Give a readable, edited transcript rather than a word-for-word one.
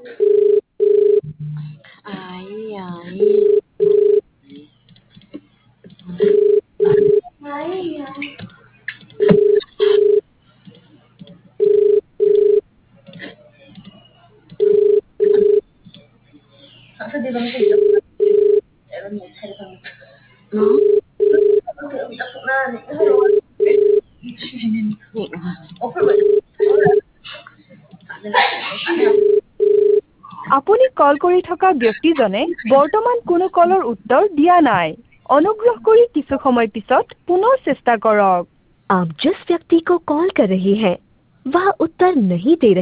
Ai, ai. Di ba maganda? Ewan mo, cellphone. No? Ang tapos na. Hello. Okay ba? আপুনি কল কৰি থকা ব্যক্তিজনে বৰ্তমান কোনো কলৰ উত্তৰ দিয়া নাই অনুগ্ৰহ কৰি কিছু সময় পিছত পুনৰ চেষ্টা কৰক आप जिस व्यक्ति को कॉल कर रहे हैं वह उत्तर नहीं दे रहे